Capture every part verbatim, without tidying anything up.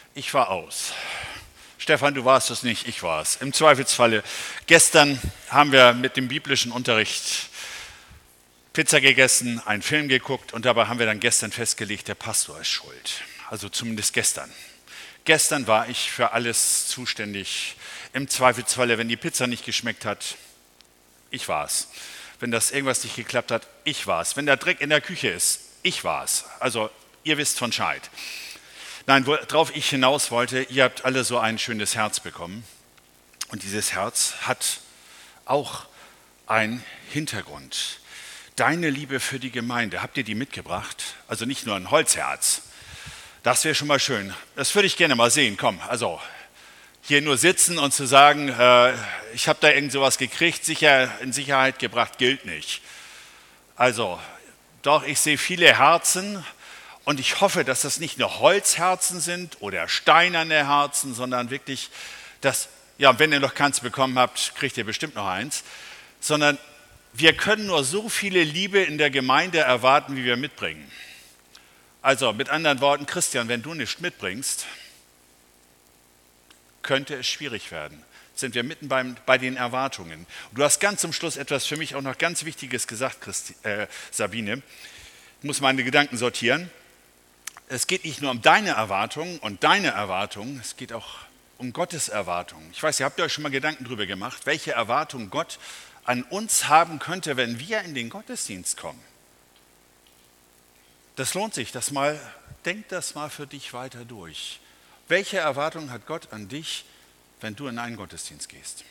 Ich war aus. Stefan, du warst es nicht, ich war es. Im Zweifelsfalle. Gestern haben wir mit dem biblischen Unterricht Pizza gegessen, einen Film geguckt und dabei haben wir dann gestern festgelegt, der Pastor ist schuld. Also zumindest gestern. Gestern war ich für alles zuständig. Im Zweifelsfalle, wenn die Pizza nicht geschmeckt hat, ich war es. Wenn das irgendwas nicht geklappt hat, ich war es. Wenn der Dreck in der Küche ist, ich war es. Also ihr wisst von Scheid. Nein, worauf ich hinaus wollte, ihr habt alle so ein schönes Herz bekommen. Und dieses Herz hat auch einen Hintergrund. Deine Liebe für die Gemeinde, habt ihr die mitgebracht? Also nicht nur ein Holzherz. Das wäre schon mal schön. Das würde ich gerne mal sehen. Komm, also hier nur sitzen und zu sagen, äh, ich habe da irgend sowas gekriegt, sicher in Sicherheit gebracht, gilt nicht. Also, doch, ich sehe viele Herzen und ich hoffe, dass das nicht nur Holzherzen sind oder steinerne Herzen, sondern wirklich, dass, ja, wenn ihr noch keins bekommen habt, kriegt ihr bestimmt noch eins, sondern wir können nur so viele Liebe in der Gemeinde erwarten, wie wir mitbringen. Also mit anderen Worten, Christian, wenn du nichts mitbringst, könnte es schwierig werden. Sind wir mitten beim, bei den Erwartungen. Und du hast ganz zum Schluss etwas für mich auch noch ganz Wichtiges gesagt, Christi, äh, Sabine. Ich muss meine Gedanken sortieren. Es geht nicht nur um deine Erwartungen und deine Erwartungen, es geht auch um Gottes Erwartungen. Ich weiß, ihr habt euch schon mal Gedanken darüber gemacht, welche Erwartungen Gott an uns haben könnte, wenn wir in den Gottesdienst kommen. Das lohnt sich, das mal, denk das mal für dich weiter durch. Welche Erwartungen hat Gott an dich, wenn du in einen Gottesdienst gehst?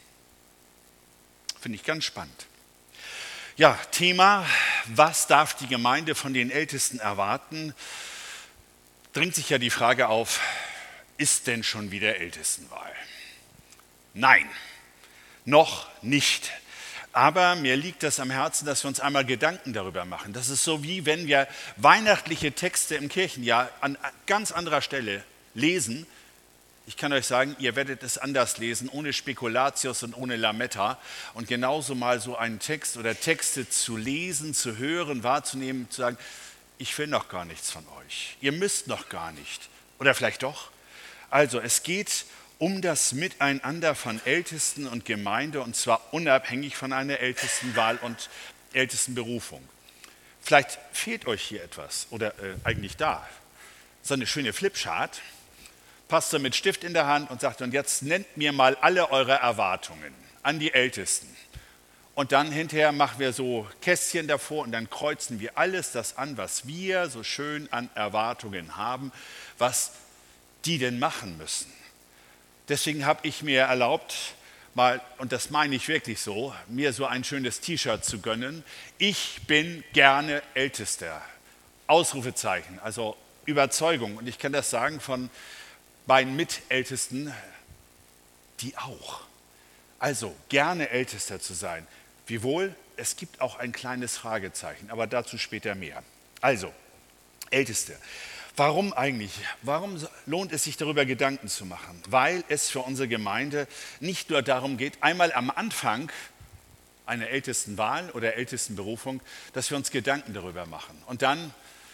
Finde ich ganz spannend. Ja, Thema, was darf die Gemeinde von den Ältesten erwarten? Drängt sich ja die Frage auf, ist denn schon wieder Ältestenwahl? Nein, noch nicht. Aber mir liegt das am Herzen, dass wir uns einmal Gedanken darüber machen. Das ist so, wie wenn wir weihnachtliche Texte im Kirchenjahr an ganz anderer Stelle lesen. Ich kann euch sagen, ihr werdet es anders lesen, ohne Spekulatius und ohne Lametta. Und genauso mal so einen Text oder Texte zu lesen, zu hören, wahrzunehmen, zu sagen, ich will noch gar nichts von euch. Ihr müsst noch gar nicht. Oder vielleicht doch. Also es geht um das Miteinander von Ältesten und Gemeinde, und zwar unabhängig von einer Ältestenwahl und Ältestenberufung. Vielleicht fehlt euch hier etwas oder äh, eigentlich da. So eine schöne Flipchart. Pastor mit Stift in der Hand und sagt, und jetzt nennt mir mal alle eure Erwartungen an die Ältesten. Und dann hinterher machen wir so Kästchen davor und dann kreuzen wir alles das an, was wir so schön an Erwartungen haben, was die denn machen müssen. Deswegen habe ich mir erlaubt, mal, und das meine ich wirklich so, mir so ein schönes T-Shirt zu gönnen. Ich bin gerne Ältester. Ausrufezeichen, also Überzeugung. Und ich kann das sagen von meinen Mitältesten, die auch. Also gerne Ältester zu sein. Wiewohl, es gibt auch ein kleines Fragezeichen, aber dazu später mehr. Also, Älteste. Warum eigentlich? Warum lohnt es sich, darüber Gedanken zu machen? Weil es für unsere Gemeinde nicht nur darum geht, einmal am Anfang einer Ältestenwahl oder Ältestenberufung, dass wir uns Gedanken darüber machen. Und dann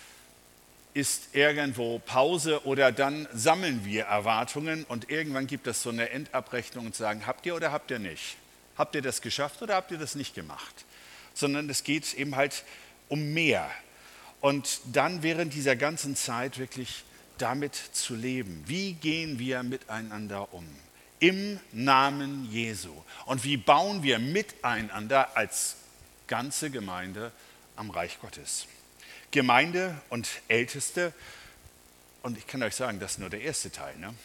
ist irgendwo Pause oder dann sammeln wir Erwartungen und irgendwann gibt es so eine Endabrechnung und sagen, habt ihr oder habt ihr nicht? Habt ihr das geschafft oder habt ihr das nicht gemacht? Sondern es geht eben halt um mehr. Und dann während dieser ganzen Zeit wirklich damit zu leben. Wie gehen wir miteinander um? Im Namen Jesu. Und wie bauen wir miteinander als ganze Gemeinde am Reich Gottes? Gemeinde und Älteste, und ich kann euch sagen, das ist nur der erste Teil. Ne?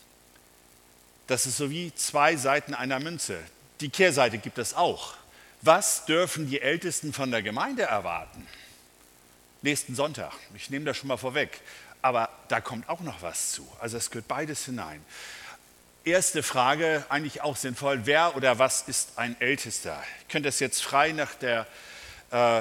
Das ist so wie zwei Seiten einer Münze. Die Kehrseite gibt es auch. Was dürfen die Ältesten von der Gemeinde erwarten? Nächsten Sonntag, ich nehme das schon mal vorweg, aber da kommt auch noch was zu. Also es gehört beides hinein. Erste Frage, eigentlich auch sinnvoll, wer oder was ist ein Ältester? Ich könnte das jetzt frei nach, der, äh,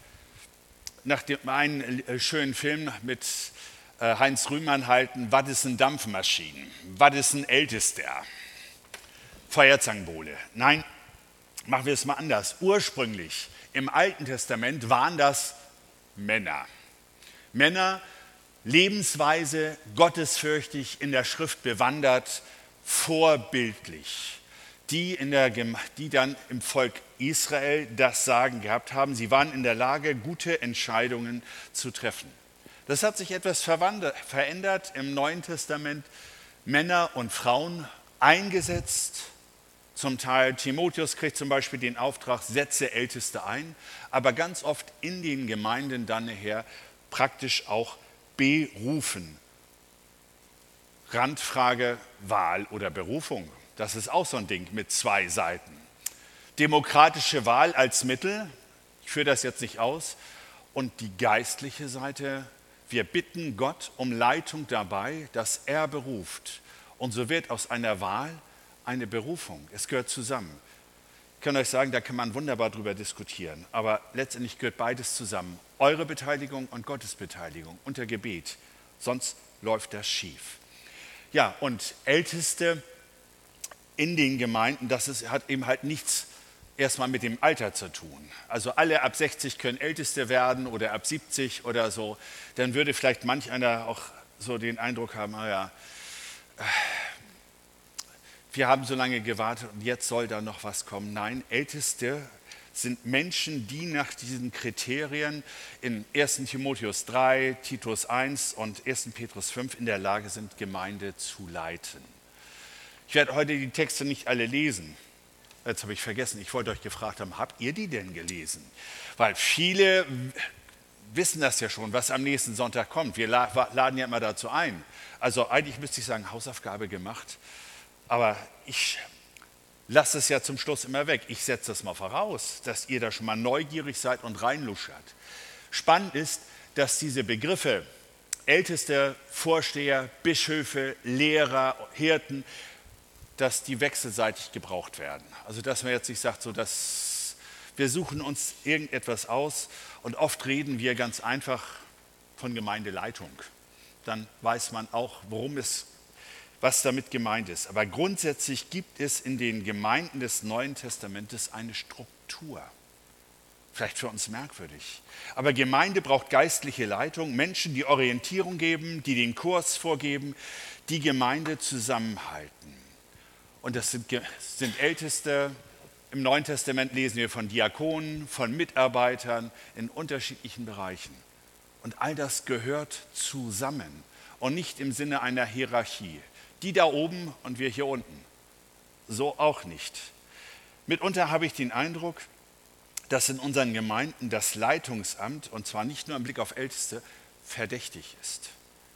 nach dem einen schönen Film mit äh, Heinz Rühmann halten, was ist ein Dampfmaschinen? Was ist ein Ältester? Feuerzangenbowle. Nein, machen wir es mal anders. Ursprünglich im Alten Testament waren das Männer. Männer, Lebensweise, gottesfürchtig, in der Schrift bewandert, vorbildlich, die, in der, die dann im Volk Israel das Sagen gehabt haben. Sie waren in der Lage, gute Entscheidungen zu treffen. Das hat sich etwas verändert im Neuen Testament. Männer und Frauen eingesetzt. Zum Teil Timotheus kriegt zum Beispiel den Auftrag, setze Älteste ein, aber ganz oft in den Gemeinden dann nachher praktisch auch berufen. Randfrage, Wahl oder Berufung. Das ist auch so ein Ding mit zwei Seiten. Demokratische Wahl als Mittel, ich führe das jetzt nicht aus, und die geistliche Seite, wir bitten Gott um Leitung dabei, dass er beruft. Und so wird aus einer Wahl eine Berufung. Es gehört zusammen. Ich kann euch sagen, da kann man wunderbar drüber diskutieren. Aber letztendlich gehört beides zusammen. Eure Beteiligung und Gottes Beteiligung unter Gebet. Sonst läuft das schief. Ja, und Älteste in den Gemeinden, das ist, hat eben halt nichts erstmal mit dem Alter zu tun. Also alle ab sechzig können Älteste werden oder ab siebzig oder so. Dann würde vielleicht manch einer auch so den Eindruck haben, naja, wir haben so lange gewartet und jetzt soll da noch was kommen. Nein, Älteste sind Menschen, die nach diesen Kriterien in ersten Timotheus drei, Titus eins und ersten Petrus fünf in der Lage sind, Gemeinde zu leiten. Ich werde heute die Texte nicht alle lesen. Jetzt habe ich vergessen, ich wollte euch gefragt haben, habt ihr die denn gelesen? Weil viele wissen das ja schon, was am nächsten Sonntag kommt. Wir laden ja immer dazu ein. Also eigentlich müsste ich sagen, Hausaufgabe gemacht. Aber ich lasse es ja zum Schluss immer weg. Ich setze das mal voraus, dass ihr da schon mal neugierig seid und reinluschert. Spannend ist, dass diese Begriffe Älteste, Vorsteher, Bischöfe, Lehrer, Hirten, dass die wechselseitig gebraucht werden. Also dass man jetzt nicht sagt, so dass wir suchen uns irgendetwas aus und oft reden wir ganz einfach von Gemeindeleitung. Dann weiß man auch, worum es, was damit gemeint ist. Aber grundsätzlich gibt es in den Gemeinden des Neuen Testamentes eine Struktur. Vielleicht für uns merkwürdig. Aber Gemeinde braucht geistliche Leitung, Menschen, die Orientierung geben, die den Kurs vorgeben, die Gemeinde zusammenhalten. Und das sind, sind Älteste. Im Neuen Testament lesen wir von Diakonen, von Mitarbeitern in unterschiedlichen Bereichen. Und all das gehört zusammen und nicht im Sinne einer Hierarchie. Die da oben und wir hier unten. So auch nicht. Mitunter habe ich den Eindruck, dass in unseren Gemeinden das Leitungsamt, und zwar nicht nur im Blick auf Älteste, verdächtig ist.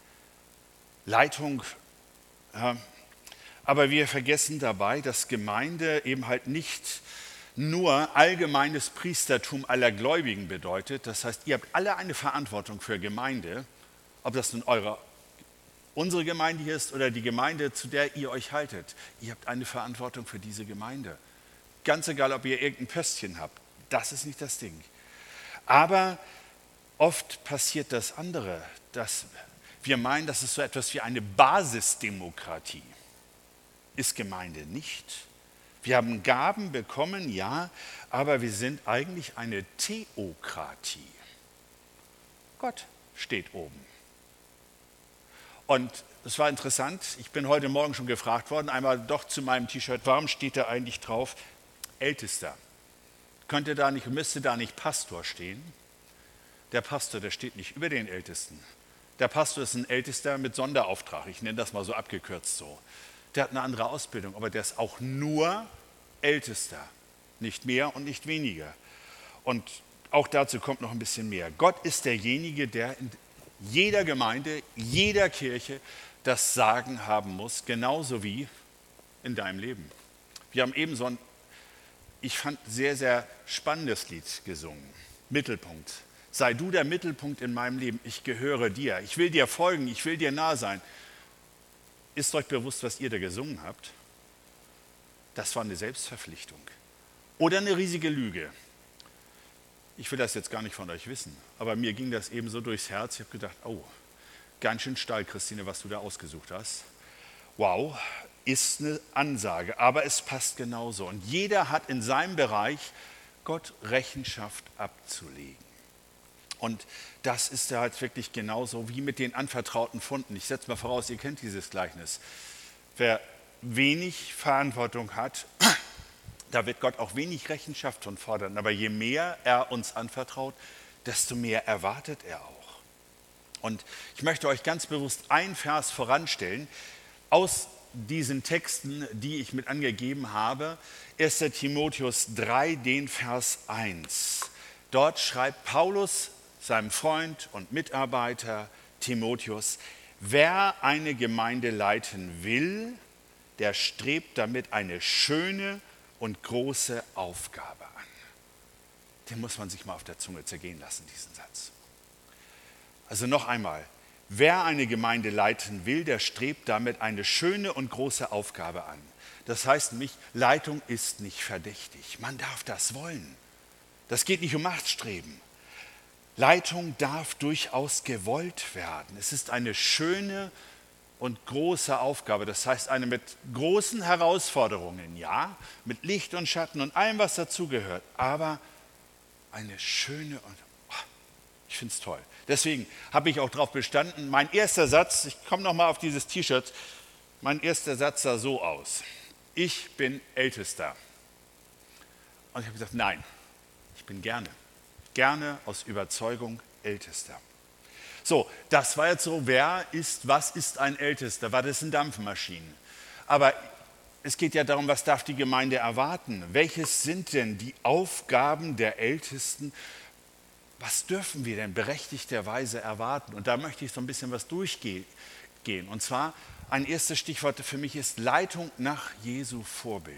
Leitung, ja, aber wir vergessen dabei, dass Gemeinde eben halt nicht nur allgemeines Priestertum aller Gläubigen bedeutet. Das heißt, ihr habt alle eine Verantwortung für Gemeinde, ob das nun eure, unsere Gemeinde hier ist oder die Gemeinde, zu der ihr euch haltet. Ihr habt eine Verantwortung für diese Gemeinde. Ganz egal, ob ihr irgendein Pöstchen habt. Das ist nicht das Ding. Aber oft passiert das andere, dass wir meinen, das ist so etwas wie eine Basisdemokratie. Ist Gemeinde nicht. Wir haben Gaben bekommen, ja, aber wir sind eigentlich eine Theokratie. Gott steht oben. Und es war interessant, ich bin heute Morgen schon gefragt worden, einmal doch zu meinem T-Shirt, warum steht da eigentlich drauf Ältester? Könnte da nicht, müsste da nicht Pastor stehen? Der Pastor, der steht nicht über den Ältesten. Der Pastor ist ein Ältester mit Sonderauftrag, ich nenne das mal so abgekürzt so. Der hat eine andere Ausbildung, aber der ist auch nur Ältester, nicht mehr und nicht weniger. Und auch dazu kommt noch ein bisschen mehr. Gott ist derjenige, der in jeder Gemeinde, jeder Kirche das Sagen haben muss, genauso wie in deinem Leben. Wir haben eben so ein, ich fand, sehr, sehr spannendes Lied gesungen. Mittelpunkt. Sei du der Mittelpunkt in meinem Leben. Ich gehöre dir. Ich will dir folgen. Ich will dir nah sein. Ist euch bewusst, was ihr da gesungen habt? Das war eine Selbstverpflichtung. Oder eine riesige Lüge. Ich will das jetzt gar nicht von euch wissen, aber mir ging das eben so durchs Herz. Ich habe gedacht, oh, ganz schön steil, Christine, was du da ausgesucht hast. Wow, ist eine Ansage, aber es passt genauso. Und jeder hat in seinem Bereich Gott Rechenschaft abzulegen. Und das ist ja halt wirklich genauso wie mit den anvertrauten Pfunden. Ich setze mal voraus, ihr kennt dieses Gleichnis. Wer wenig Verantwortung hat, da wird Gott auch wenig Rechenschaft von fordern. Aber je mehr er uns anvertraut, desto mehr erwartet er auch. Und ich möchte euch ganz bewusst einen Vers voranstellen aus diesen Texten, die ich mit angegeben habe. erster Timotheus drei, den Vers eins. Dort schreibt Paulus seinem Freund und Mitarbeiter Timotheus: Wer eine Gemeinde leiten will, der strebt damit eine schöne und große Aufgabe an. Den muss man sich mal auf der Zunge zergehen lassen, diesen Satz. Also noch einmal, wer eine Gemeinde leiten will, der strebt damit eine schöne und große Aufgabe an. Das heißt nämlich, Leitung ist nicht verdächtig. Man darf das wollen. Das geht nicht um Machtstreben. Leitung darf durchaus gewollt werden. Es ist eine schöne und große Aufgabe. Das heißt, eine mit großen Herausforderungen, ja, mit Licht und Schatten und allem, was dazugehört, aber eine schöne und oh, ich finde es toll. Deswegen habe ich auch darauf bestanden, mein erster Satz, ich komme nochmal auf dieses T-Shirt, mein erster Satz sah so aus: Ich bin Ältester. Und ich habe gesagt, nein, ich bin gerne, gerne aus Überzeugung Ältester. So, das war jetzt so, wer ist, was ist ein Ältester? War das sind Dampfmaschinen? Aber es geht ja darum, was darf die Gemeinde erwarten? Welches sind denn die Aufgaben der Ältesten? Was dürfen wir denn berechtigterweise erwarten? Und da möchte ich so ein bisschen was durchgehen. Und zwar, ein erstes Stichwort für mich ist Leitung nach Jesu Vorbild.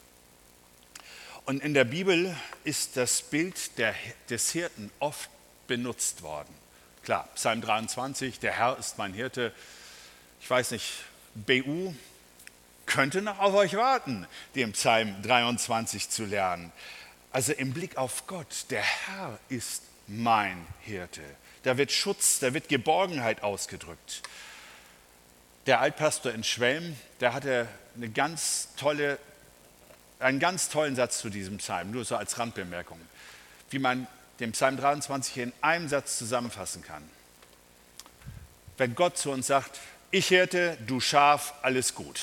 Und in der Bibel ist das Bild der, des Hirten oft benutzt worden. Klar, Psalm dreiundzwanzig, der Herr ist mein Hirte. Ich weiß nicht, B U könnte noch auf euch warten, den Psalm dreiundzwanzig zu lernen. Also im Blick auf Gott, der Herr ist mein Hirte. Da wird Schutz, da wird Geborgenheit ausgedrückt. Der Altpastor in Schwelm, der hatte eine ganz tolle, einen ganz tollen Satz zu diesem Psalm, nur so als Randbemerkung, wie man den Psalm dreiundzwanzig in einem Satz zusammenfassen kann. Wenn Gott zu uns sagt, ich Hirte, du Schaf, alles gut.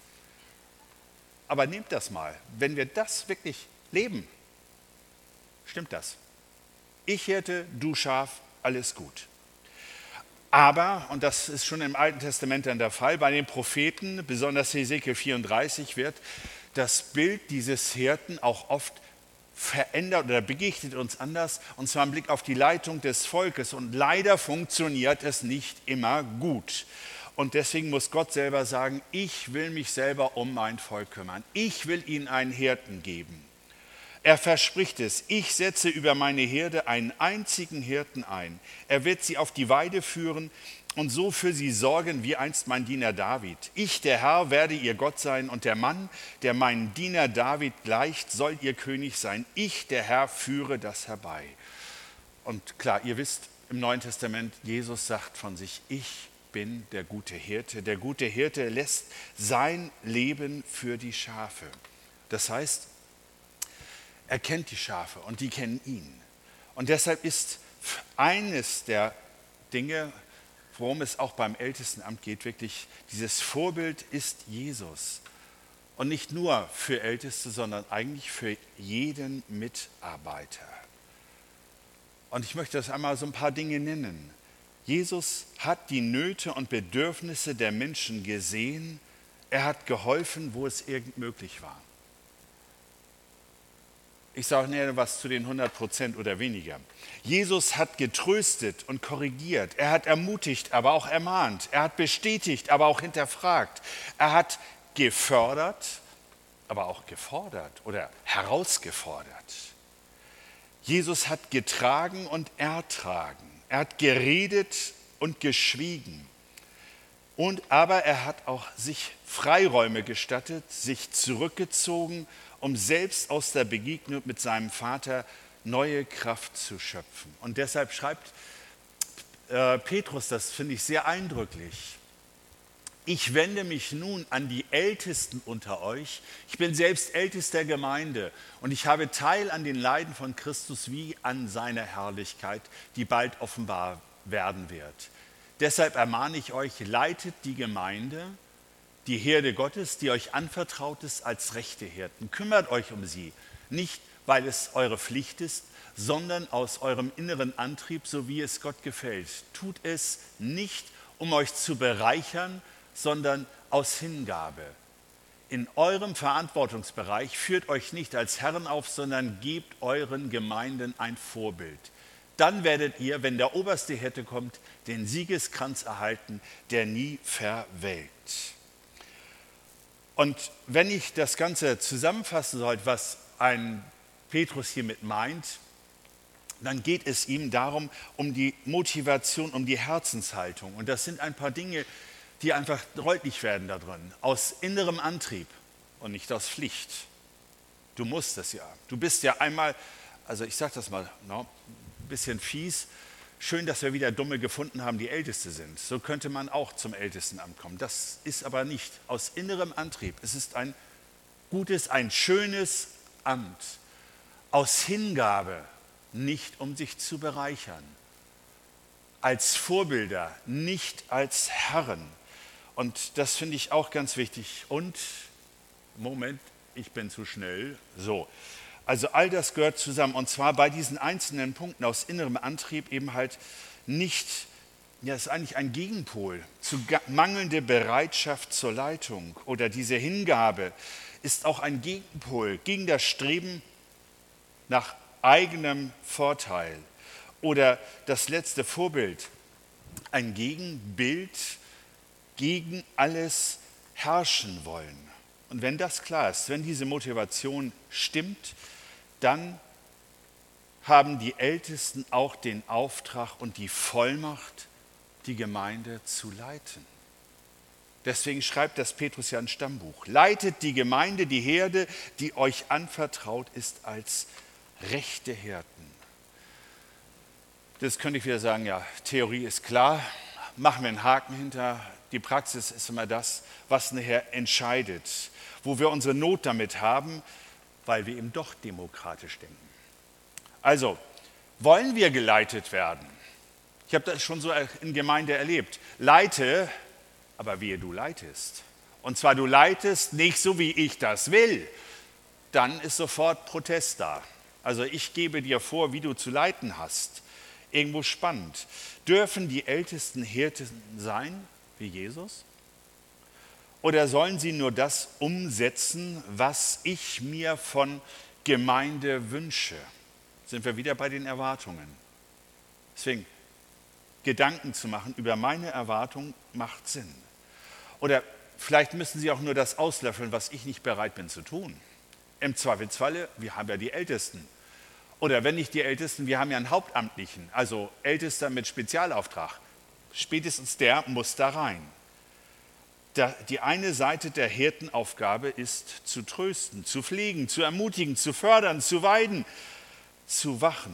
Aber nehmt das mal, wenn wir das wirklich leben, stimmt das? Ich Hirte, du Schaf, alles gut. Aber, und das ist schon im Alten Testament dann der Fall, bei den Propheten, besonders Hesekiel vierunddreißig, wird das Bild dieses Hirten auch oft verändert oder begegnet uns anders, und zwar im Blick auf die Leitung des Volkes. Und leider funktioniert es nicht immer gut. Und deswegen muss Gott selber sagen, ich will mich selber um mein Volk kümmern. Ich will ihnen einen Hirten geben. Er verspricht es, ich setze über meine Herde einen einzigen Hirten ein. Er wird sie auf die Weide führen und so für sie sorgen wie einst mein Diener David. Ich, der Herr, werde ihr Gott sein und der Mann, der meinen Diener David gleicht, soll ihr König sein. Ich, der Herr, führe das herbei. Und klar, ihr wisst, im Neuen Testament, Jesus sagt von sich, ich bin der gute Hirte. Der gute Hirte lässt sein Leben für die Schafe. Das heißt, er kennt die Schafe und die kennen ihn. Und deshalb ist eines der Dinge, worum es auch beim Ältestenamt geht, wirklich dieses Vorbild ist Jesus. Und nicht nur für Älteste, sondern eigentlich für jeden Mitarbeiter. Und ich möchte das einmal so ein paar Dinge nennen. Jesus hat die Nöte und Bedürfnisse der Menschen gesehen. Er hat geholfen, wo es irgend möglich war. Ich sage näher was zu den hundert Prozent oder weniger. Jesus hat getröstet und korrigiert. Er hat ermutigt, aber auch ermahnt. Er hat bestätigt, aber auch hinterfragt. Er hat gefördert, aber auch gefordert oder herausgefordert. Jesus hat getragen und ertragen. Er hat geredet und geschwiegen. Und, aber er hat auch sich Freiräume gestattet, sich zurückgezogen, um selbst aus der Begegnung mit seinem Vater neue Kraft zu schöpfen. Und deshalb schreibt äh, Petrus, das finde ich sehr eindrücklich, Ich wende mich nun an die Ältesten unter euch. Ich bin selbst Ältester Gemeinde und ich habe Teil an den Leiden von Christus wie an seiner Herrlichkeit, die bald offenbar werden wird. Deshalb ermahne ich euch, leitet die Gemeinde, die Herde Gottes, die euch anvertraut ist, als rechte Hirten. Kümmert euch um sie, nicht weil es eure Pflicht ist, sondern aus eurem inneren Antrieb, so wie es Gott gefällt. Tut es nicht, um euch zu bereichern, sondern aus Hingabe. In eurem Verantwortungsbereich führt euch nicht als Herren auf, sondern gebt euren Gemeinden ein Vorbild. Dann werdet ihr, wenn der oberste Hirte kommt, den Siegeskranz erhalten, der nie verwelkt. Und wenn ich das Ganze zusammenfassen sollte, was ein Petrus hiermit meint, dann geht es ihm darum, um die Motivation, um die Herzenshaltung. Und das sind ein paar Dinge, die einfach deutlich werden da drin. Aus innerem Antrieb und nicht aus Pflicht. Du musst das ja. Du bist ja einmal, also ich sage das mal, no, ein bisschen fies, schön, dass wir wieder Dumme gefunden haben, die Älteste sind. So könnte man auch zum Ältestenamt kommen. Das ist aber nicht aus innerem Antrieb. Es ist ein gutes, ein schönes Amt. Aus Hingabe, nicht um sich zu bereichern. Als Vorbilder, nicht als Herren. Und das finde ich auch ganz wichtig. Und, Moment, ich bin zu schnell. So, also all das gehört zusammen. Und zwar bei diesen einzelnen Punkten aus innerem Antrieb eben halt nicht, ja, es ist eigentlich ein Gegenpol zu mangelnde Bereitschaft zur Leitung. Oder diese Hingabe ist auch ein Gegenpol gegen das Streben nach eigenem Vorteil. Oder das letzte Vorbild, ein Gegenbild gegen alles herrschen wollen. Und wenn das klar ist, wenn diese Motivation stimmt, dann haben die Ältesten auch den Auftrag und die Vollmacht, die Gemeinde zu leiten. Deswegen schreibt das Petrus ja ein Stammbuch. Leitet die Gemeinde, die Herde, die euch anvertraut ist, als rechte Hirten. Das könnte ich wieder sagen, ja, Theorie ist klar, machen wir einen Haken hinter. Die Praxis ist immer das, was nachher entscheidet, wo wir unsere Not damit haben, weil wir eben doch demokratisch denken. Also, wollen wir geleitet werden? Ich habe das schon so in Gemeinde erlebt. Leite, aber wehe, du leitest. Und zwar du leitest nicht so, wie ich das will. Dann ist sofort Protest da. Also ich gebe dir vor, wie du zu leiten hast. Irgendwo spannend. Dürfen die Ältesten Hirten sein, wie Jesus? Oder sollen sie nur das umsetzen, was ich mir von Gemeinde wünsche? Sind wir wieder bei den Erwartungen. Deswegen, Gedanken zu machen über meine Erwartung macht Sinn. Oder vielleicht müssen sie auch nur das auslöffeln, was ich nicht bereit bin zu tun. Im Zweifelsfalle, wir haben ja die Ältesten. Oder wenn nicht die Ältesten, wir haben ja einen Hauptamtlichen, also Ältester mit Spezialauftrag. Spätestens der muss da rein. Die eine Seite der Hirtenaufgabe ist zu trösten, zu pflegen, zu ermutigen, zu fördern, zu weiden, zu wachen.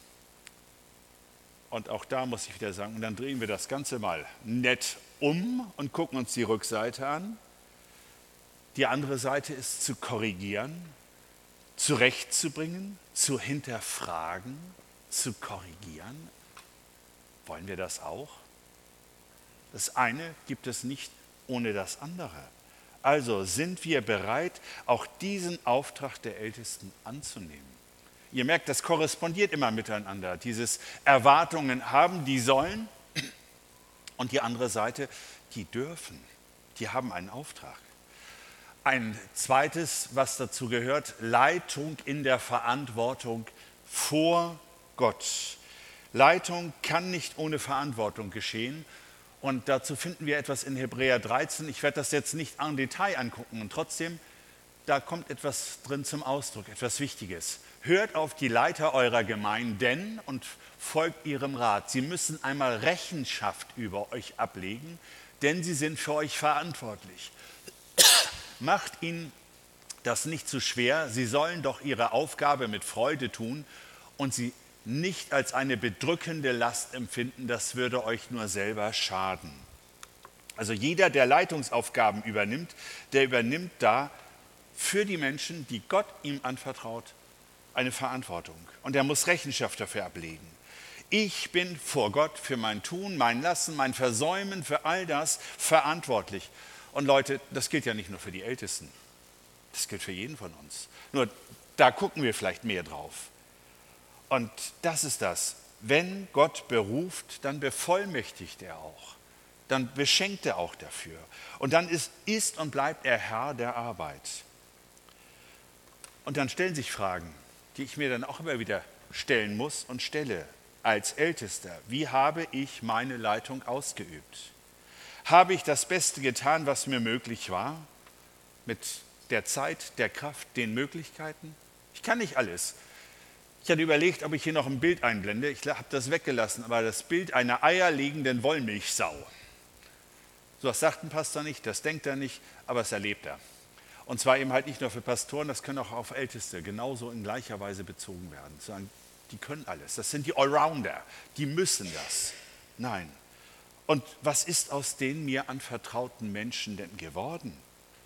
Und auch da muss ich wieder sagen, und dann drehen wir das Ganze mal nett um und gucken uns die Rückseite an. Die andere Seite ist zu korrigieren, zurechtzubringen, zu hinterfragen, zu korrigieren. Wollen wir das auch? Das eine gibt es nicht ohne das andere. Also sind wir bereit, auch diesen Auftrag der Ältesten anzunehmen. Ihr merkt, das korrespondiert immer miteinander. Dieses Erwartungen haben, die sollen, und die andere Seite, die dürfen. Die haben einen Auftrag. Ein zweites, was dazu gehört, Leitung in der Verantwortung vor Gott. Leitung kann nicht ohne Verantwortung geschehen. Und dazu finden wir etwas in Hebräer dreizehn. Ich werde das jetzt nicht en Detail angucken. Und trotzdem, da kommt etwas drin zum Ausdruck, etwas Wichtiges. Hört auf die Leiter eurer Gemeinden und folgt ihrem Rat. Sie müssen einmal Rechenschaft über euch ablegen, denn sie sind für euch verantwortlich. Macht ihnen das nicht zu schwer. Sie sollen doch ihre Aufgabe mit Freude tun und sie nicht als eine bedrückende Last empfinden. Das würde euch nur selber schaden. Also jeder, der Leitungsaufgaben übernimmt, der übernimmt da für die Menschen, die Gott ihm anvertraut, eine Verantwortung. Und er muss Rechenschaft dafür ablegen. Ich bin vor Gott für mein Tun, mein Lassen, mein Versäumen, für all das verantwortlich. Und Leute, das gilt ja nicht nur für die Ältesten, das gilt für jeden von uns. Nur da gucken wir vielleicht mehr drauf. Und das ist das. Wenn Gott beruft, dann bevollmächtigt er auch. Dann beschenkt er auch dafür. Und dann ist, ist und bleibt er Herr der Arbeit. Und dann stellen sich Fragen, die ich mir dann auch immer wieder stellen muss und stelle als Ältester. Wie habe ich meine Leitung ausgeübt? Habe ich das Beste getan, was mir möglich war? Mit der Zeit, der Kraft, den Möglichkeiten? Ich kann nicht alles. Ich hatte überlegt, ob ich hier noch ein Bild einblende. Ich habe das weggelassen, aber das Bild einer eierlegenden Wollmilchsau. So was sagt ein Pastor nicht, das denkt er nicht, aber es erlebt er. Und zwar eben halt nicht nur für Pastoren, das können auch auf Älteste genauso in gleicher Weise bezogen werden. Sagen, die können alles, das sind die Allrounder, die müssen das. Nein. Und was ist aus den mir anvertrauten Menschen denn geworden?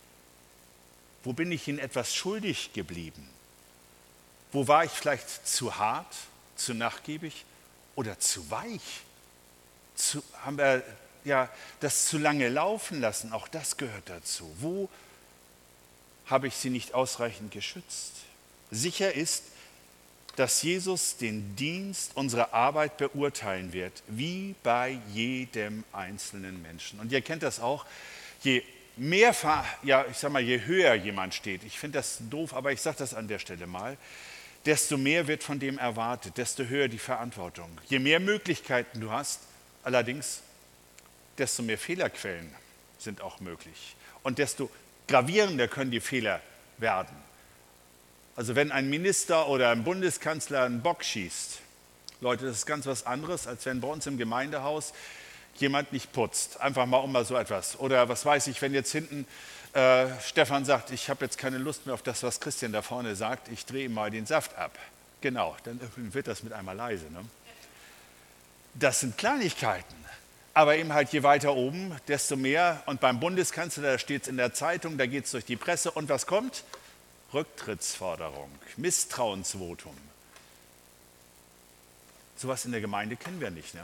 Wo bin ich ihnen etwas schuldig geblieben? Wo war ich vielleicht zu hart, zu nachgiebig oder zu weich? Zu, haben wir ja das zu lange laufen lassen? Auch das gehört dazu. Wo habe ich sie nicht ausreichend geschützt? Sicher ist, dass Jesus den Dienst, unsere Arbeit beurteilen wird, wie bei jedem einzelnen Menschen. Und ihr kennt das auch, je mehr, ja, ich sag mal, je höher jemand steht, ich finde das doof, aber ich sage das an der Stelle mal, desto mehr wird von dem erwartet, desto höher die Verantwortung. Je mehr Möglichkeiten du hast, allerdings, desto mehr Fehlerquellen sind auch möglich. Und desto gravierender können die Fehler werden. Also wenn ein Minister oder ein Bundeskanzler einen Bock schießt, Leute, das ist ganz was anderes, als wenn bei uns im Gemeindehaus jemand nicht putzt. Einfach mal um mal so etwas. Oder was weiß ich, wenn jetzt hinten äh, Stefan sagt, ich habe jetzt keine Lust mehr auf das, was Christian da vorne sagt, ich drehe mal den Saft ab. Genau, dann wird das mit einmal leise. Ne? Das sind Kleinigkeiten. Aber eben halt je weiter oben, desto mehr. Und beim Bundeskanzler, da steht es in der Zeitung, da geht es durch die Presse. Und was kommt? Rücktrittsforderung, Misstrauensvotum. Sowas in der Gemeinde kennen wir nicht. Ne?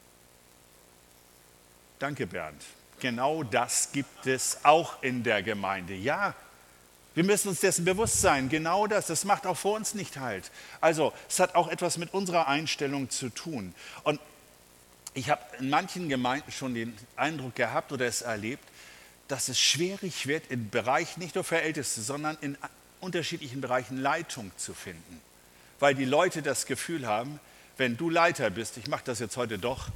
Danke, Bernd. Genau das gibt es auch in der Gemeinde. Ja, wir müssen uns dessen bewusst sein. Genau das, das macht auch vor uns nicht halt. Also, es hat auch etwas mit unserer Einstellung zu tun. Und ich habe in manchen Gemeinden schon den Eindruck gehabt oder es erlebt, dass es schwierig wird, im Bereich nicht nur für Älteste, sondern in unterschiedlichen Bereichen Leitung zu finden. Weil die Leute das Gefühl haben, wenn du Leiter bist, ich mache das jetzt heute doch,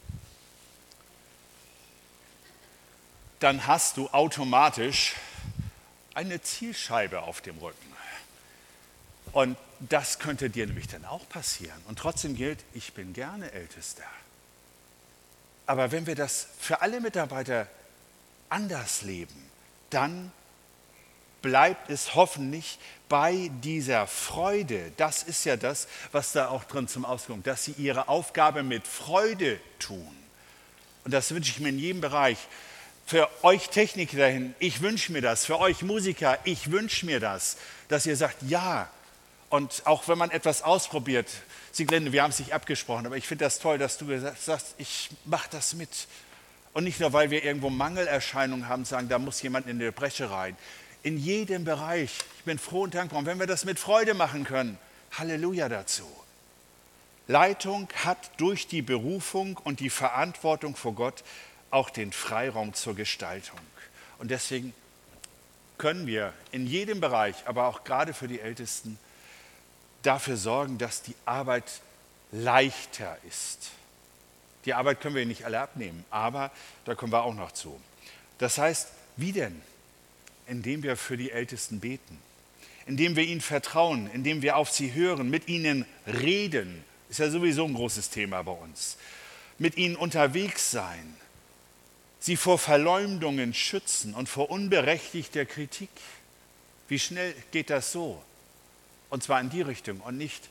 dann hast du automatisch eine Zielscheibe auf dem Rücken. Und das könnte dir nämlich dann auch passieren. Und trotzdem gilt, ich bin gerne Ältester. Aber wenn wir das für alle Mitarbeiter anders leben, dann bleibt es hoffentlich bei dieser Freude. Das ist ja das, was da auch drin zum Ausdruck kommt, dass sie ihre Aufgabe mit Freude tun. Und das wünsche ich mir in jedem Bereich. Für euch Techniker dahin, ich wünsche mir das. Für euch Musiker, ich wünsche mir das, dass ihr sagt, ja. Und auch wenn man etwas ausprobiert, Sieglinde, wir haben es nicht abgesprochen, aber ich finde das toll, dass du gesagt sagst, ich mache das mit. Und nicht nur, weil wir irgendwo Mangelerscheinungen haben, sagen, da muss jemand in die Bresche rein. In jedem Bereich. Ich bin froh und dankbar. Und wenn wir das mit Freude machen können, Halleluja dazu. Leitung hat durch die Berufung und die Verantwortung vor Gott auch den Freiraum zur Gestaltung. Und deswegen können wir in jedem Bereich, aber auch gerade für die Ältesten, dafür sorgen, dass die Arbeit leichter ist. Die Arbeit können wir nicht alle abnehmen, aber da kommen wir auch noch zu. Das heißt, wie denn? Indem wir für die Ältesten beten, indem wir ihnen vertrauen, indem wir auf sie hören, mit ihnen reden, ist ja sowieso ein großes Thema bei uns, mit ihnen unterwegs sein, sie vor Verleumdungen schützen und vor unberechtigter Kritik. Wie schnell geht das so? Und zwar in die Richtung und nicht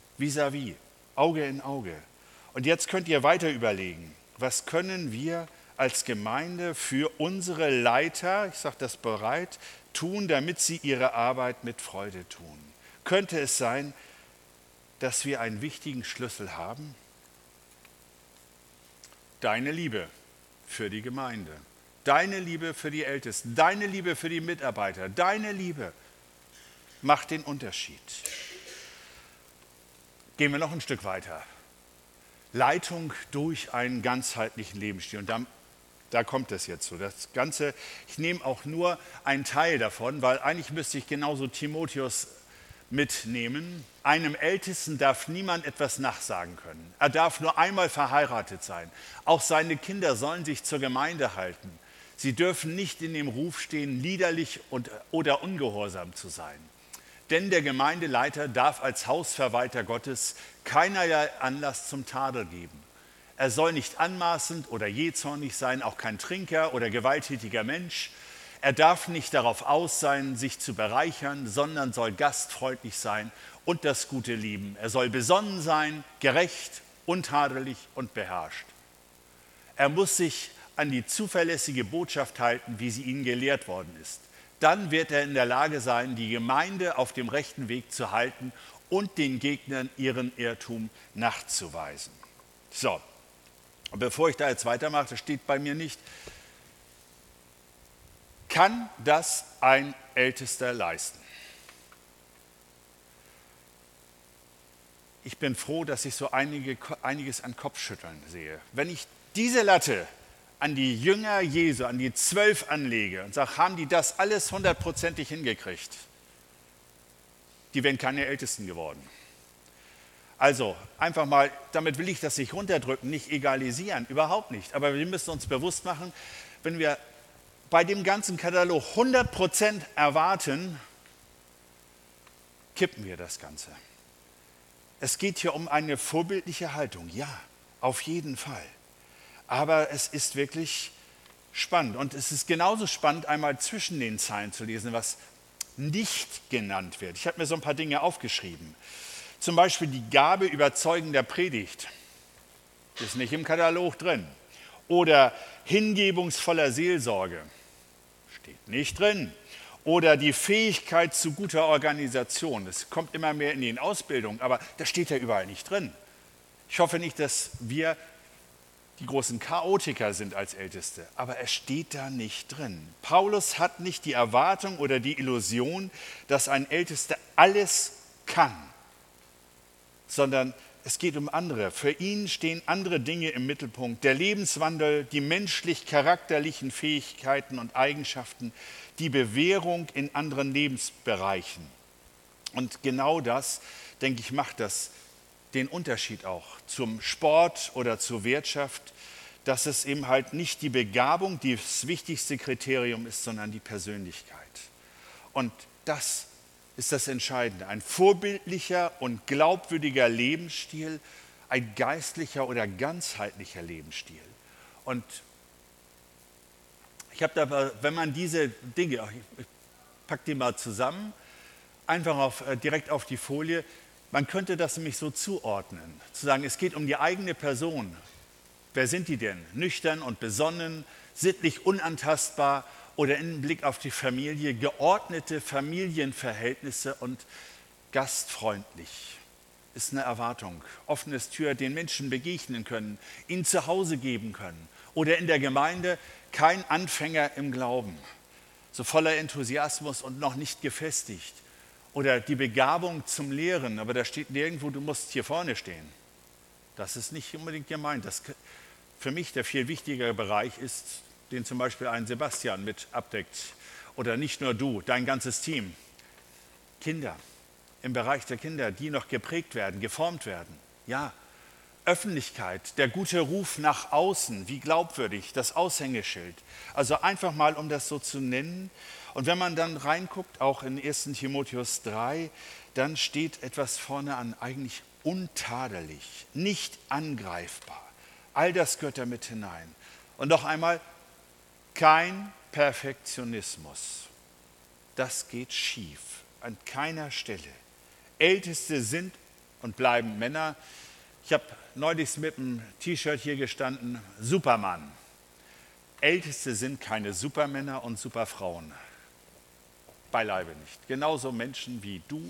vis-à-vis, Auge in Auge. Und jetzt könnt ihr weiter überlegen, was können wir als Gemeinde für unsere Leiter, ich sage das bereit, tun, damit sie ihre Arbeit mit Freude tun? Könnte es sein, dass wir einen wichtigen Schlüssel haben? Deine Liebe für die Gemeinde, deine Liebe für die Ältesten, deine Liebe für die Mitarbeiter, deine Liebe macht den Unterschied. Gehen wir noch ein Stück weiter. Leitung durch einen ganzheitlichen Lebensstil. Und da, da kommt es jetzt so. Das Ganze, ich nehme auch nur einen Teil davon, weil eigentlich müsste ich genauso Timotheus mitnehmen. Einem Ältesten darf niemand etwas nachsagen können. Er darf nur einmal verheiratet sein. Auch seine Kinder sollen sich zur Gemeinde halten. Sie dürfen nicht in dem Ruf stehen, liederlich und, oder ungehorsam zu sein. Denn der Gemeindeleiter darf als Hausverwalter Gottes keinerlei Anlass zum Tadel geben. Er soll nicht anmaßend oder jähzornig sein, auch kein Trinker oder gewalttätiger Mensch. Er darf nicht darauf aus sein, sich zu bereichern, sondern soll gastfreundlich sein und das Gute lieben. Er soll besonnen sein, gerecht, untadelig und beherrscht. Er muss sich an die zuverlässige Botschaft halten, wie sie ihnen gelehrt worden ist. Dann wird er in der Lage sein, die Gemeinde auf dem rechten Weg zu halten und den Gegnern ihren Irrtum nachzuweisen. So, und bevor ich da jetzt weitermache, das steht bei mir nicht, kann das ein Ältester leisten? Ich bin froh, dass ich so einige, einiges an Kopfschütteln sehe. Wenn ich diese Latte an die Jünger Jesu, an die Zwölf anlege und sage, haben die das alles hundertprozentig hingekriegt? Die wären keine Ältesten geworden. Also einfach mal, damit will ich das nicht runterdrücken, nicht egalisieren, überhaupt nicht. Aber wir müssen uns bewusst machen, wenn wir bei dem ganzen Katalog hundert Prozent erwarten, kippen wir das Ganze. Es geht hier um eine vorbildliche Haltung, ja, auf jeden Fall. Aber es ist wirklich spannend. Und es ist genauso spannend, einmal zwischen den Zeilen zu lesen, was nicht genannt wird. Ich habe mir so ein paar Dinge aufgeschrieben. Zum Beispiel die Gabe überzeugender Predigt. Ist nicht im Katalog drin. Oder hingebungsvoller Seelsorge. Steht nicht drin. Oder die Fähigkeit zu guter Organisation. Das kommt immer mehr in den Ausbildungen, aber das steht ja überall nicht drin. Ich hoffe nicht, dass wir die großen Chaotiker sind als Älteste, aber es steht da nicht drin. Paulus hat nicht die Erwartung oder die Illusion, dass ein Ältester alles kann, sondern es geht um andere. Für ihn stehen andere Dinge im Mittelpunkt. Der Lebenswandel, die menschlich-charakterlichen Fähigkeiten und Eigenschaften, die Bewährung in anderen Lebensbereichen. Und genau das, denke ich, macht das den Unterschied auch zum Sport oder zur Wirtschaft, dass es eben halt nicht die Begabung, die das wichtigste Kriterium ist, sondern die Persönlichkeit. Und das ist das Entscheidende. Ein vorbildlicher und glaubwürdiger Lebensstil, ein geistlicher oder ganzheitlicher Lebensstil. Und ich habe da, wenn man diese Dinge, ich packe die mal zusammen, einfach auf, direkt auf die Folie. Man könnte das nämlich so zuordnen, zu sagen, es geht um die eigene Person. Wer sind die denn? Nüchtern und besonnen, sittlich unantastbar oder im Blick auf die Familie, geordnete Familienverhältnisse und gastfreundlich. Ist eine Erwartung. Offenes Tür, den Menschen begegnen können, ihnen zu Hause geben können. Oder in der Gemeinde kein Anfänger im Glauben, so voller Enthusiasmus und noch nicht gefestigt. Oder die Begabung zum Lehren, aber da steht nirgendwo, du musst hier vorne stehen. Das ist nicht unbedingt gemeint. Das für mich der viel wichtigere Bereich ist, den zum Beispiel ein Sebastian mit abdeckt. Oder nicht nur du, dein ganzes Team. Kinder, im Bereich der Kinder, die noch geprägt werden, geformt werden. Ja, Öffentlichkeit, der gute Ruf nach außen, wie glaubwürdig, das Aushängeschild. Also einfach mal, um das so zu nennen. Und wenn man dann reinguckt, auch in ersten Timotheus drei, dann steht etwas vorne an, eigentlich untadelig, nicht angreifbar. All das gehört da mit hinein. Und noch einmal, kein Perfektionismus. Das geht schief, an keiner Stelle. Älteste sind und bleiben Männer. Ich habe neulich mit einem T-Shirt hier gestanden, Superman. Älteste sind keine Supermänner und Superfrauen. Beileibe nicht. Genauso Menschen wie du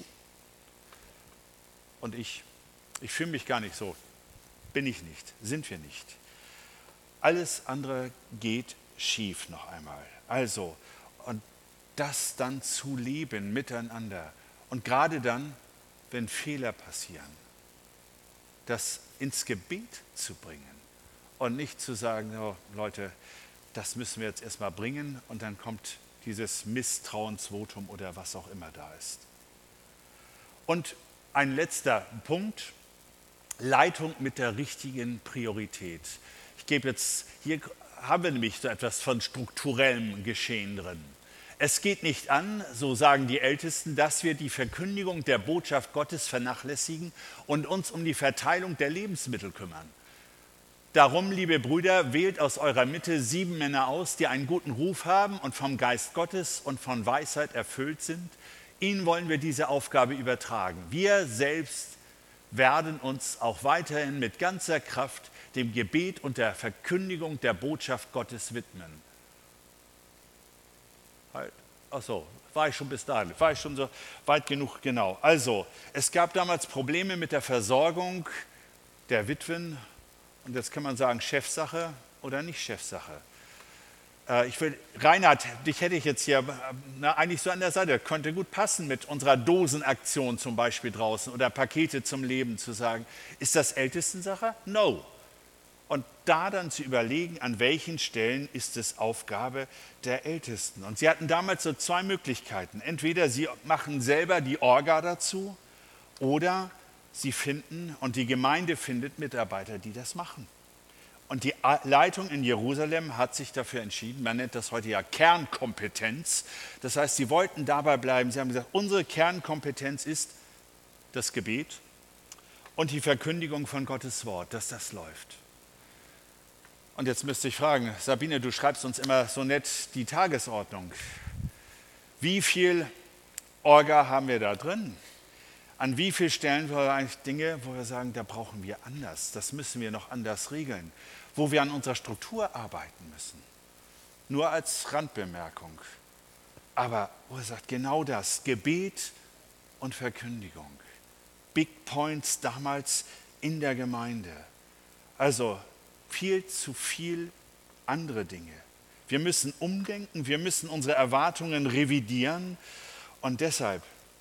und ich. Ich fühle mich gar nicht so. Bin ich nicht. Sind wir nicht. Alles andere geht schief noch einmal. Also, und das dann zu leben miteinander. Und gerade dann, wenn Fehler passieren, das ins Gebet zu bringen und nicht zu sagen, oh, Leute, das müssen wir jetzt erstmal bringen und dann kommt dieses Misstrauensvotum oder was auch immer da ist. Und ein letzter Punkt, Leitung mit der richtigen Priorität. Ich gebe jetzt, hier haben wir nämlich so etwas von strukturellem Geschehen drin. Es geht nicht an, so sagen die Ältesten, dass wir die Verkündigung der Botschaft Gottes vernachlässigen und uns um die Verteilung der Lebensmittel kümmern. Darum, liebe Brüder, wählt aus eurer Mitte sieben Männer aus, die einen guten Ruf haben und vom Geist Gottes und von Weisheit erfüllt sind. Ihnen wollen wir diese Aufgabe übertragen. Wir selbst werden uns auch weiterhin mit ganzer Kraft dem Gebet und der Verkündigung der Botschaft Gottes widmen. Halt. Ach so, war ich schon bis dahin, war ich schon so weit genug, genau. Also, es gab damals Probleme mit der Versorgung der Witwen und jetzt kann man sagen, Chefsache oder nicht Chefsache. Äh, ich will, Reinhard, dich hätte ich jetzt hier na, eigentlich so an der Seite, könnte gut passen mit unserer Dosenaktion zum Beispiel draußen oder Pakete zum Leben zu sagen. Ist das Ältestensache? No. Und da dann zu überlegen, an welchen Stellen ist es Aufgabe der Ältesten. Und sie hatten damals so zwei Möglichkeiten. Entweder sie machen selber die Orga dazu oder sie finden und die Gemeinde findet Mitarbeiter, die das machen. Und die Leitung in Jerusalem hat sich dafür entschieden, man nennt das heute ja Kernkompetenz. Das heißt, sie wollten dabei bleiben. Sie haben gesagt, unsere Kernkompetenz ist das Gebet und die Verkündigung von Gottes Wort, dass das läuft. Und jetzt müsste ich fragen, Sabine, du schreibst uns immer so nett die Tagesordnung. Wie viel Orga haben wir da drin? An wie vielen Stellen wir eigentlich Dinge, wo wir sagen, da brauchen wir anders, das müssen wir noch anders regeln, wo wir an unserer Struktur arbeiten müssen. Nur als Randbemerkung. Aber wo er sagt, genau das, Gebet und Verkündigung. Big Points damals in der Gemeinde. Also viel zu viel andere Dinge. Wir müssen umdenken, wir müssen unsere Erwartungen revidieren und deshalb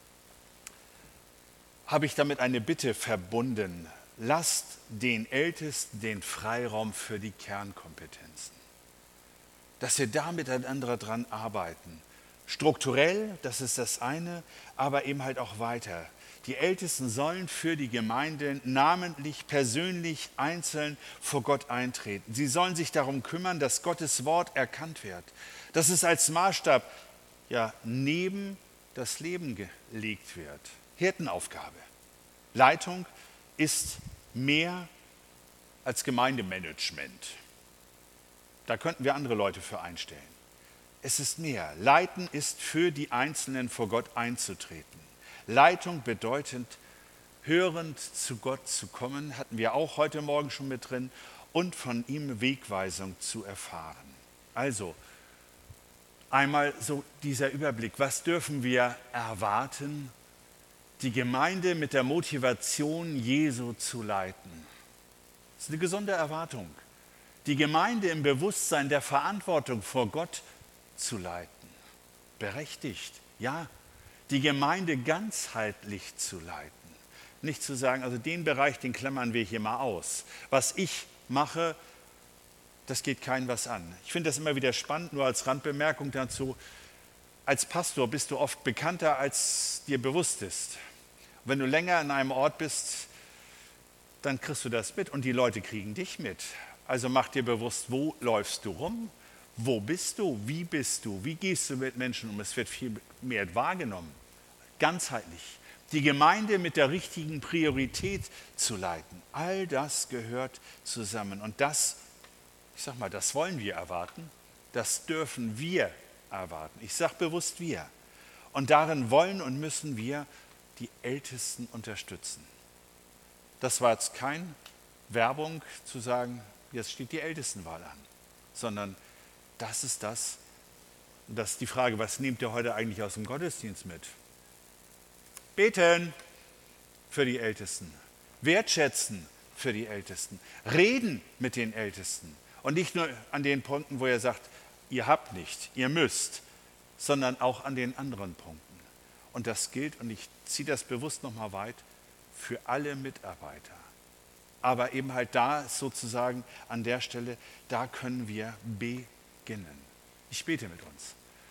habe ich damit eine Bitte verbunden. Lasst den Ältesten den Freiraum für die Kernkompetenzen. Dass wir da miteinander dran arbeiten. Strukturell, das ist das eine, aber eben halt auch weiter. Die Ältesten sollen für die Gemeinde namentlich, persönlich, einzeln vor Gott eintreten. Sie sollen sich darum kümmern, dass Gottes Wort erkannt wird. Dass es als Maßstab ja, neben das Leben gelegt wird. Hirtenaufgabe. Leitung ist mehr als Gemeindemanagement. Da könnten wir andere Leute für einstellen. Es ist mehr. Leiten ist für die Einzelnen vor Gott einzutreten. Leitung bedeutet, hörend zu Gott zu kommen, hatten wir auch heute Morgen schon mit drin, und von ihm Wegweisung zu erfahren. Also, einmal so dieser Überblick, was dürfen wir erwarten? Die Gemeinde mit der Motivation Jesu zu leiten. Das ist eine gesunde Erwartung. Die Gemeinde im Bewusstsein der Verantwortung vor Gott zu leiten. Berechtigt, ja. Die Gemeinde ganzheitlich zu leiten. Nicht zu sagen, also den Bereich, den klammern wir hier mal aus. Was ich mache, das geht keinem was an. Ich finde das immer wieder spannend, nur als Randbemerkung dazu. Als Pastor bist du oft bekannter, als dir bewusst ist. Wenn du länger an einem Ort bist, dann kriegst du das mit und die Leute kriegen dich mit. Also mach dir bewusst, wo läufst du rum? Wo bist du? Wie bist du? Wie gehst du mit Menschen um? Es wird viel mehr wahrgenommen. Ganzheitlich. Die Gemeinde mit der richtigen Priorität zu leiten. All das gehört zusammen. Und das, ich sag mal, das wollen wir erwarten. Das dürfen wir erwarten. Ich sage bewusst wir. Und darin wollen und müssen wir die Ältesten unterstützen. Das war jetzt keine Werbung zu sagen, jetzt steht die Ältestenwahl an, sondern Das ist das. Und das ist die Frage, was nehmt ihr heute eigentlich aus dem Gottesdienst mit? Beten für die Ältesten, wertschätzen für die Ältesten, reden mit den Ältesten. Und nicht nur an den Punkten, wo ihr sagt, ihr habt nicht, ihr müsst, sondern auch an den anderen Punkten. Und das gilt, und ich ziehe das bewusst nochmal weit, für alle Mitarbeiter. Aber eben halt da sozusagen an der Stelle, da können wir beginnen. Ich bete mit uns.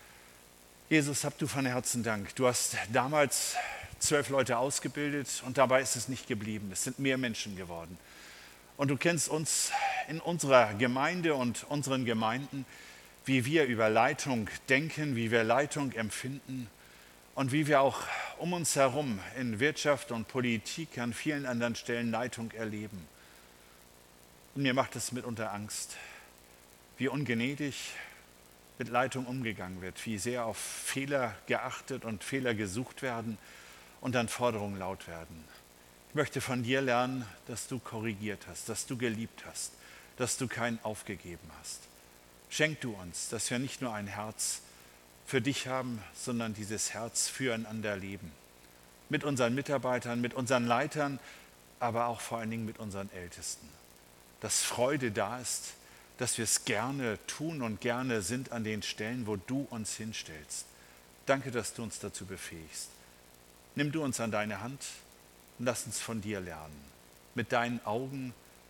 Jesus, hab du von Herzen Dank. Du hast damals zwölf Leute ausgebildet und dabei ist es nicht geblieben. Es sind mehr Menschen geworden. Und du kennst uns in unserer Gemeinde und unseren Gemeinden, wie wir über Leitung denken, wie wir Leitung empfinden und wie wir auch um uns herum in Wirtschaft und Politik an vielen anderen Stellen Leitung erleben. Und mir macht es mitunter Angst, wie ungnädig mit Leitung umgegangen wird, wie sehr auf Fehler geachtet und Fehler gesucht werden und dann Forderungen laut werden. Ich möchte von dir lernen, dass du korrigiert hast, dass du geliebt hast, dass du keinen aufgegeben hast. Schenk du uns, dass wir nicht nur ein Herz für dich haben, sondern dieses Herz füreinander leben. Mit unseren Mitarbeitern, mit unseren Leitern, aber auch vor allen Dingen mit unseren Ältesten. Dass Freude da ist, dass wir es gerne tun und gerne sind an den Stellen, wo du uns hinstellst. Danke, dass du uns dazu befähigst. Nimm du uns an deine Hand und lass uns von dir lernen. Mit deinen Augen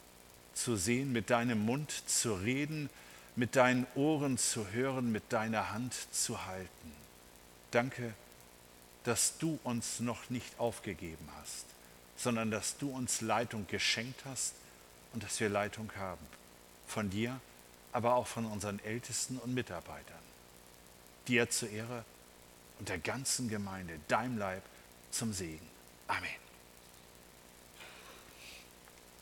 zu sehen, mit deinem Mund zu reden, mit deinen Ohren zu hören, mit deiner Hand zu halten. Danke, dass du uns noch nicht aufgegeben hast, sondern dass du uns Leitung geschenkt hast und dass wir Leitung haben. Von dir, aber auch von unseren Ältesten und Mitarbeitern. Dir zur Ehre und der ganzen Gemeinde, deinem Leib zum Segen. Amen.